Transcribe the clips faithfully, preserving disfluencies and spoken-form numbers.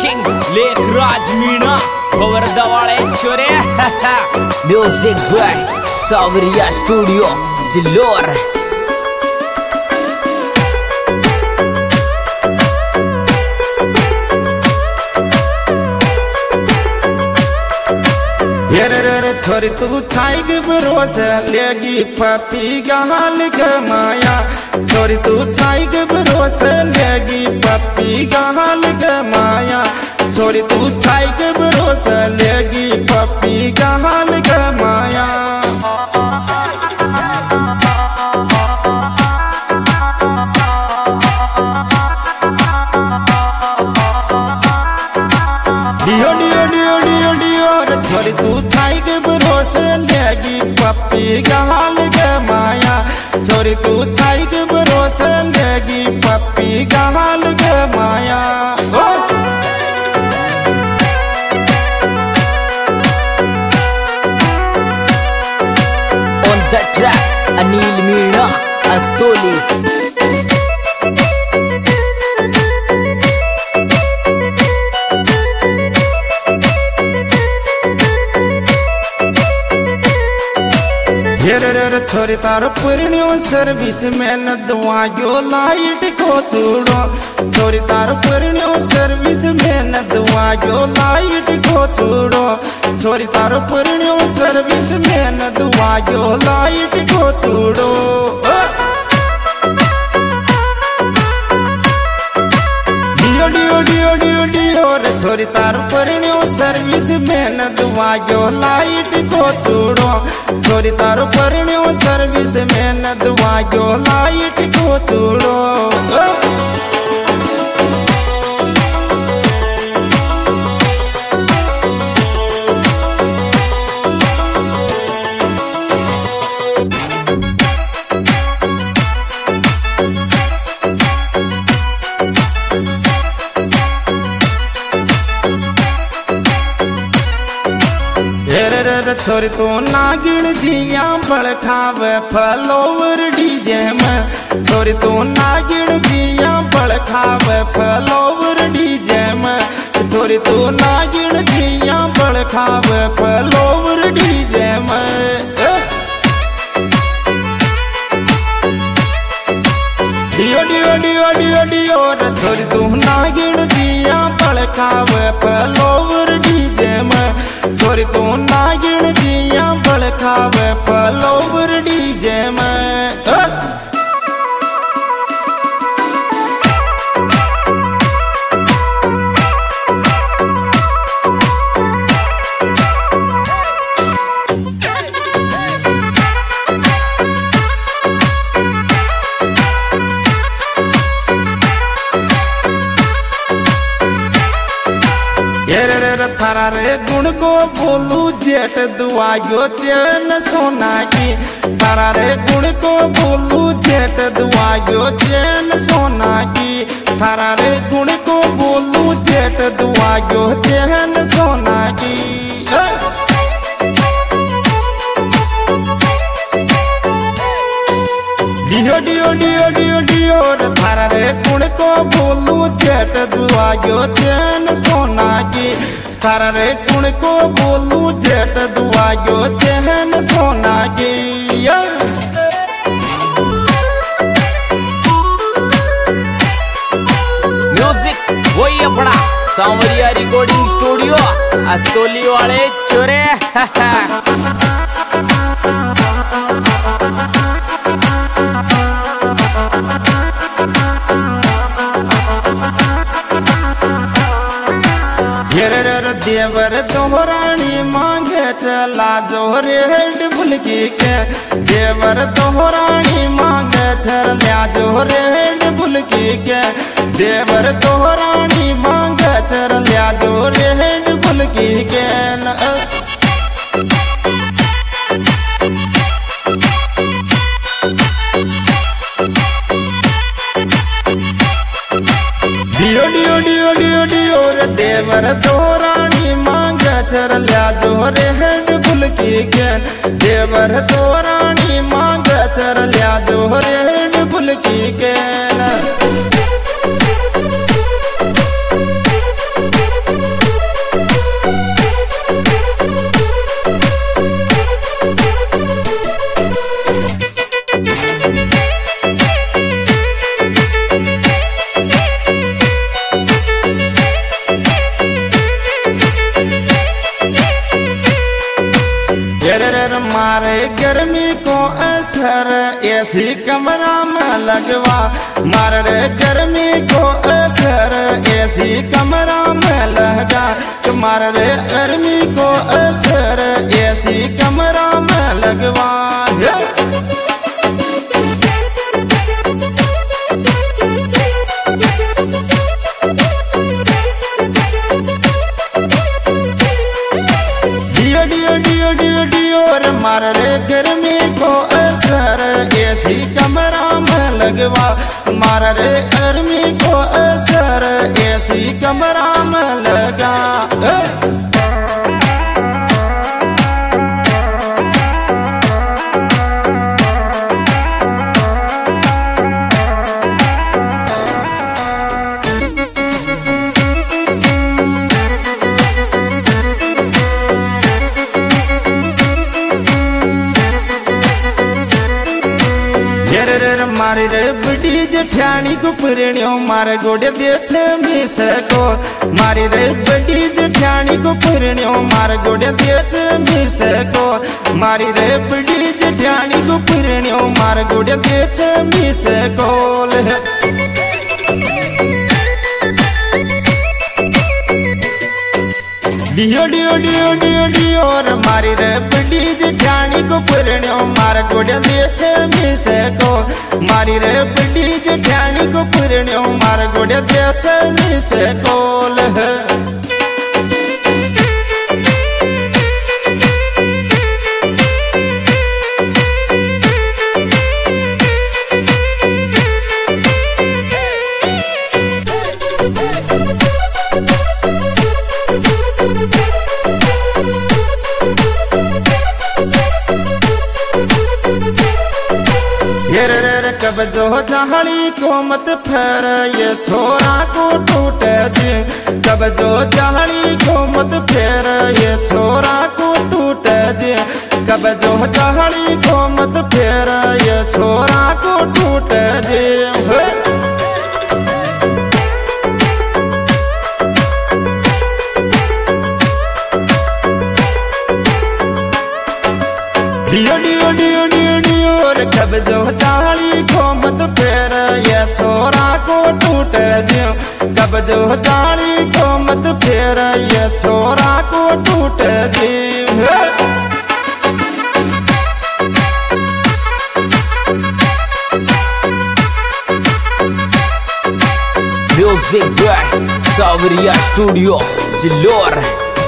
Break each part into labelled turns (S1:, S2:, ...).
S1: King Lekhraj Meena गोवर्धवाड़े छोरे music by Sawariya studio Sillor.
S2: छोरी तू छाई भरोसे लेगी पपी गहाल गमाया। छोरी तू छाई भरोसे लेगी पपी गहाल गमाया। छोरी तू छाई भरोसे लेगी पपी गहाल गमाया। डियो डियो डियो डियो डियो छोरी तू छाई भरोसे लेगी पपी गहाल गमाया। छोरी तू छाई भरोसे लेगी पपी गहाल गमाया।
S1: On the track Anil Meena Astoli.
S2: छोरी तार पुरनियो सर्विस में न दुआयो लाइट को छोड़ो। छोरी तार पुरनियो सर्विस में न दुआयो लाइट को छोड़ो। छोरी तार पुरनियो सर्विस में न दुआयो लाइट को छोड़ो। डियो डियो डियो डियो डियो छोरी तार पुरनियो सर्विस में न दुआयो लाइट को छोड़ो। छोरी तार पुरनियो सर्विस में न दुआयो लाइट को छोड़ो। छोरी तो नागिन जिया बड़खावे फलोवर डीजे में। छोरी तो नागिन जिया बड़खावे फलोवर डीजे में। छोरी तो नागिन जिया बड़खावे फलोवर डीजे में। डियो डियो डियो डियो डियो छोरी तू नागिन जिया बड़खावे फलोवर डीजे में। छोरी तू नागिन जिया बड़खावे फलोवर डीजे में। थारा रे गुण को बोलू जेठ दुआयो चैन सोना की। थारा रे गुण को बोलू जेठ दुआयो चैन सोना की। थारा रे गुण को बोलू जेठ दुआयो चैन सोना की। डियो डियो डियो डियो डियो थारा रे गुण को बोलू जेठ दुआयो चैन सोना की। थारा रे गुण को बोलू जेठ दुआयो चैन सोना की।
S1: म्यूजिक वही अपना सावरिया रिकॉर्डिंग स्टूडियो अस्तोली वाले छोरे देवर दोहरानी मांगे चला जोरे हेड भुलकी के। देवर दोहरानी मांगे चला जोरे हेड भुलकी के। देवर दोहरानी मांगे चला जोरे हेड भुलकी के। डियो डियो डियो डियो डियो देवर दोहरानी मांगे चरल्या जोरे हेड भुलकी के। देवर दोहरानी मांगे चरल्या जोरे हेड भुलकी के।
S2: गर्मी को असर एसी कमरा में लगवा, मार रे गर्मी को असर एसी कमरा में लगा, मार रे गर्मी को असर एसी कमरा में लगवा। मार रे गर्मी को असर एसी कमरा में लगवा, मार रे गर्मी को असर एसी कमरा में लगा। मारी रे बड़ी जेठानी को पुरनियो मार गोड़े देश मिस को, मारी रे बड़ी जेठानी को पुरनियो मार गोड़े देश मिस को, मारी रे बड़ी जेठानी को पुरनियो मार गोड़े देश मिस को। डियो डियो डियो डियो डियो और मारी रे बड़ी जेठानी को पुरनियो मार गोड़े देश मिस को, मारी रे बड़ी जेठानी को पुरनियो मार गोड़े देश मिस को। कब जो जहड़ी को मत फेर ये छोरा को टूट जे, कब जो जहड़ी को मत फेर ये छोरा को टूट जे, कब जो जहड़ी को मत फेर ये छोरा को टूट जे। डियो डियो डियो डियो डियो कब जो जाली को मत फेर ये छोरा को टूट जे, कब जो जाली को मत फेर ये छोरा को टूट जे।
S3: Music by Sawariya studio Sillor.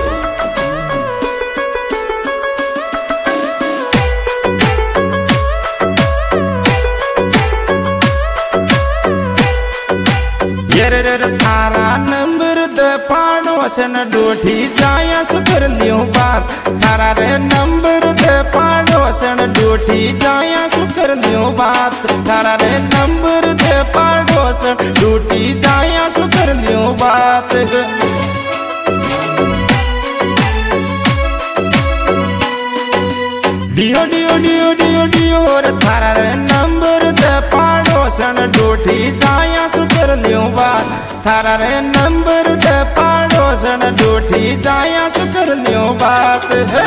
S2: थारा नंबर द पाड़ोसन डोठी जाया सुकर लियो बात, थारा रे नंबर द पाड़ोसन डोठी जाया सुकर लियो बात, थारा रे नंबर द पाड़ोसन डोठी जाया सुकर लियो बात। डियो डियो डियो डियो डियो थारा रे नंबर द पाड़ोसन डोठी जाया सुकर लियो बात, थारा रे नंबर द पाड़ोसन डोठी जाया सुकर लियो बात है।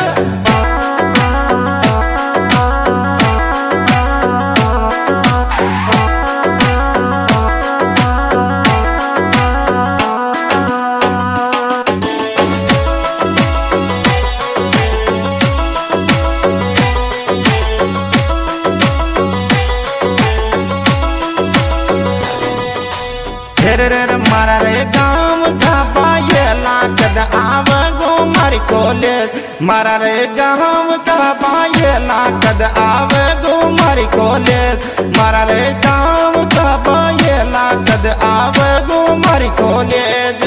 S2: मारा रे गाँव का बायला कद आव गो मारी कॉलेज, मारा रे गाँव का बायला कद आव गो मारी कॉलेज, मारा रे गाँव का बायला कद आव गो मारी कॉलेज।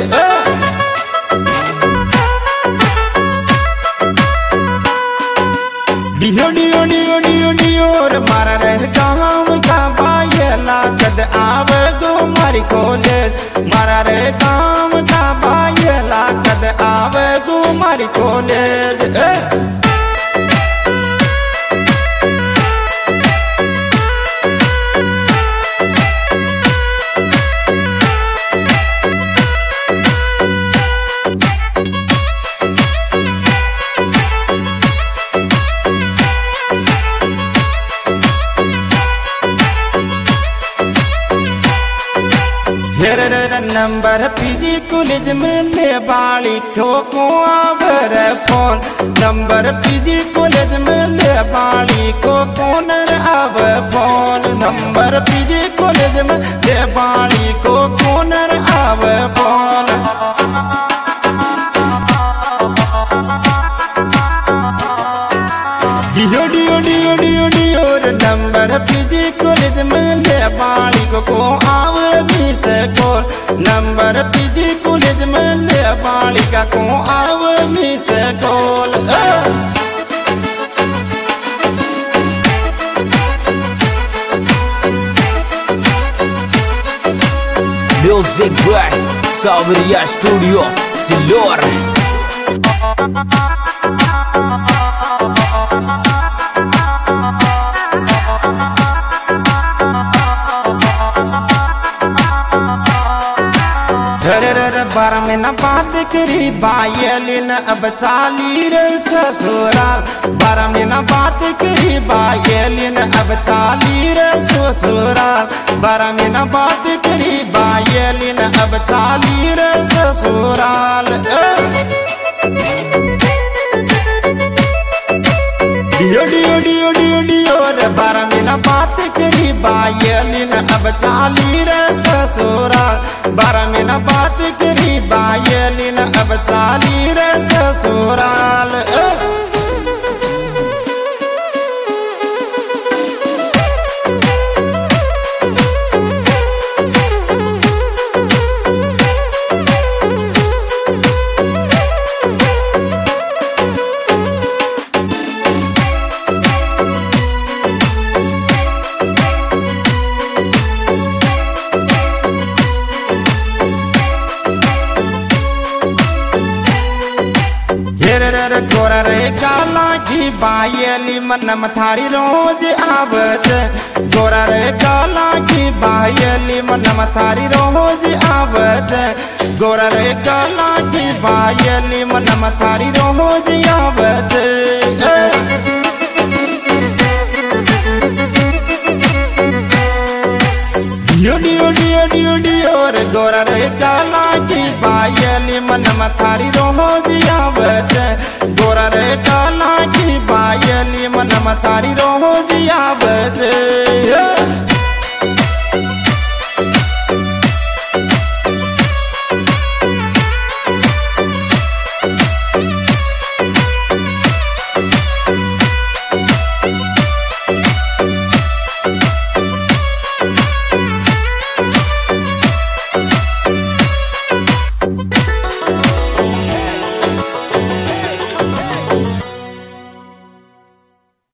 S2: डियो डियो डियो डियो डियो मारा रे गाँव का बायला कद आव गो मारी कॉलेज, मारा रे गाँव का बायला कद आव गो मारी कॉलेज। हेर नंबर पीजी कॉलेज में ले बाली खो को आवर फोन नंबर पीजी कॉलेज में ले बाली को कौन आव फोन नंबर पीजी कॉलेज में ले बाली को कौन आव फोन डियो डियो डियो डियो डियो नंबर पीजी कॉलेज में ले बाली को को आव भी से कॉल नंबर पीजी कॉलेज में ले बाली का को आव भी से call
S3: Music by Sabriya Studio Silor.
S2: बारह महीना बात करी बायलिन अब चाली रे ससुराल बारह महीना बात करी बायलिन अब चाली रे ससुराल बारह महीना बात करी बायलिन अब चाली रे ससुराल डियो डियो डियो डियो डियो रे बारह महीना बात करी बायलिन अब चाली रे ससुराल बारह महीना बात करी बायलिन अब चाली रे ससुराल गोरा रे काला की बायली मन थारी रोज आवत गोरा रे काला की बायली मन थारी रोज आवत गोरा रे काला की बायली मन थारी रोज आवत डियो डियो डियो डियो डियो रे गोरा रे काला की बायली मन थारी रोज आवत गोरा रे काला की बायली मन थारी रोज आवत